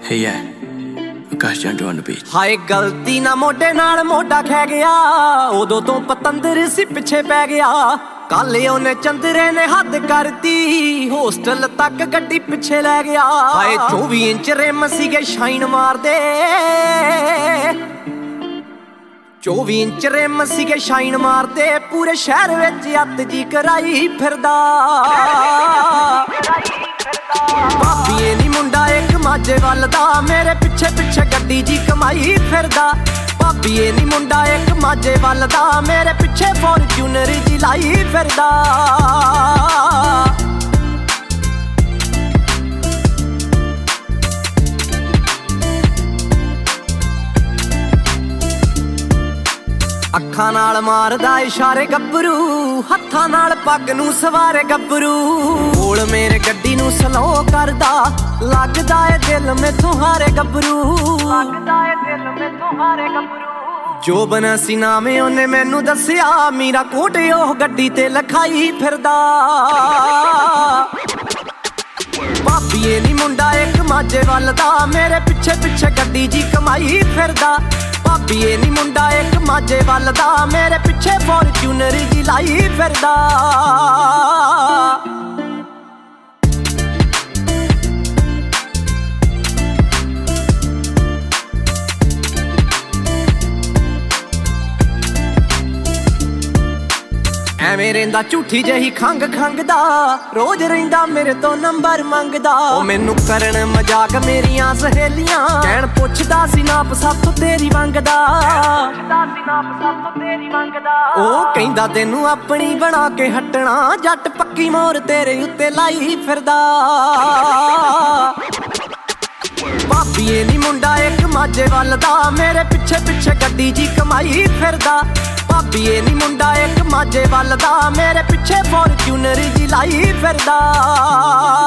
Hey yeah, Akash Jandu on the beat. ਹਾਏ ਗਲਤੀ ਨਾ ਮੋਢੇ ਨਾਲ ਮੋਢਾ ਖੈ ਗਿਆ, ਉਦੋਂ ਤੋਂ ਪਤੰਦਰ ਸੀ ਪਿੱਛੇ ਪੈ ਗਿਆ। ਕੱਲ ਉਹਨੇ ਚੰਦਰੇ ਨੇ ਹੱਦ ਕਰਤੀ, ਹੋਸਟਲ ਤੱਕ ਗੱਡੀ ਪਿੱਛੇ ਲੈ ਗਿਆ। ਹਾਏ 24 ਇੰਚ ਰਿਮ ਸੀਗੇ ਸ਼ਾਈਨ ਮਾਰਦੇ, 24 ਇੰਚ ਰਿਮ ਸੀਗੇ ਸ਼ਾਈਨ ਮਾਰਦੇ। ਪੂਰੇ ਸ਼ਹਿਰ ਵਿੱਚ ਅੱਤ ਜੀ ਕਰਾਈ ਫਿਰਦਾ। ਭਾਬੀਏ ਨੀ ਮੁੰਡਾ ਇੱਕ ਮਾਝੇ ਵੱਲ ਦਾ, ਮੇਰੇ ਪਿੱਛੇ ਪਿੱਛੇ ਗੱਡੀ ਜੀ ਕਮਾਈ ਫਿਰਦਾ। ਭਾਬੀਏ ਨੀ ਮੁੰਡਾ ਇੱਕ ਮਾਝੇ ਵੱਲ ਦਾ, ਮੇਰੇ ਪਿੱਛੇ ਫੋਰਚੂਨਰ ਜੀ ਲਾਈ ਫਿਰਦਾ। ਅੱਖਾਂ ਨਾਲ ਮਾਰਦਾ ਇਸ਼ਾਰੇ ਗੱਭਰੂ, ਹੱਥਾਂ ਨਾਲ ਪੱਗ ਨੂੰ ਸਵਾਰੇ ਗੱਭਰੂ। ਕੋਲ ਮੇਰੇ ਗੱਡੀ ਨੂੰ ਸਲੋ ਕਰਦਾ, ਲੱਗਦਾ ਏ ਦਿਲ ਮੈਥੋਂ ਹਾਰੇ ਗੱਭਰੂ, ਲੱਗਦਾ ਏ ਦਿਲ ਮੈਥੋਂ ਹਾਰੇ ਗੱਭਰੂ। ਜੋ ਬਣਾ ਸੀ ਨਾਮੇ ਉਹਨੇ ਮੈਨੂੰ ਦੱਸਿਆ, ਮੀਰਾ ਕੋਟ ਉਹ ਗੱਡੀ ਤੇ ਲਖਾਈ ਫਿਰਦਾ। ਭਾਬੀਏ ਨੀ ਮੁੰਡਾ ਇੱਕ ਮਾਝੇ ਵੱਲ ਦਾ, ਮੇਰੇ ਪਿੱਛੇ ਪਿੱਛੇ ਗੱਡੀ ਜੀ ਕਮਾਈ ਫਿਰਦਾ। ਭਾਬੀਏ ਨੀ ਮੁੰਡਾ ਇੱਕ ਮਾਝੇ ਵੱਲ ਦਾ, ਮੇਰੇ ਪਿੱਛੇ ਫੋਰਚੂਨਰ ਜੀ ਲਾਈ ਫਿਰਦਾ। ਐਵੇਂ ਰਹਿੰਦਾ ਝੂਠੀ ਜਿਹੀ ਖੰਗ ਖੰਗਦਾ, ਰੋਜ਼ ਰਹਿੰਦਾ ਮੇਰੇ ਤੋਂ ਨੰਬਰ ਮੰਗਦਾ। ਉਹ ਮੈਨੂੰ ਕਰਨ ਮਜ਼ਾਕ ਮੇਰੀਆਂ ਸਹੇਲੀਆਂ, ਕਹਿਣ ਪੁੱਛਦਾ ਸੀ ਨਾਪ ਸਾਥੋਂ ਤੇਰੀ ਮੰਗਦਾ। ਉਹ ਕਹਿੰਦਾ ਤੈਨੂੰ ਆਪਣੀ ਬਣਾ ਕੇ ਹਟਣਾ, ਜੱਟ ਪੱਕੀ ਮੋਰ ਤੇਰੇ ਉੱਤੇ ਲਾਈ ਫਿਰਦਾ। ਭਾਬੀਏ ਨੀ ਮੁੰਡਾ ਇੱਕ ਮਾਝੇ ਵੱਲ ਦਾ, ਮੇਰੇ ਪਿੱਛੇ ਪਿੱਛੇ ਗੱਡੀ ਜੀ ਕਮਾਈ ਫਿਰਦਾ। ਭਾਬੀਏ ਨੀ ਮੁੰਡਾ ਇੱਕ ਮਾਝੇ ਵੱਲ ਦਾ, ਮੇਰੇ ਪਿੱਛੇ ਫੋਰਚੂਨਰ ਜੀ ਲਾਈ ਫਿਰਦਾ।